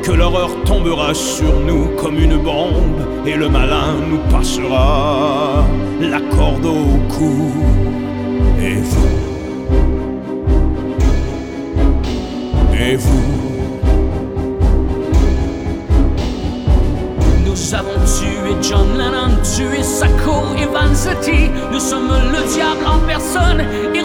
que l'horreur tombera sur nous comme une bombe et le malin nous passera la corde au cou. Et vous, et vous, nous avons tué John Lennon, tué Sacco et Vanzetti. Nous sommes le diable en personne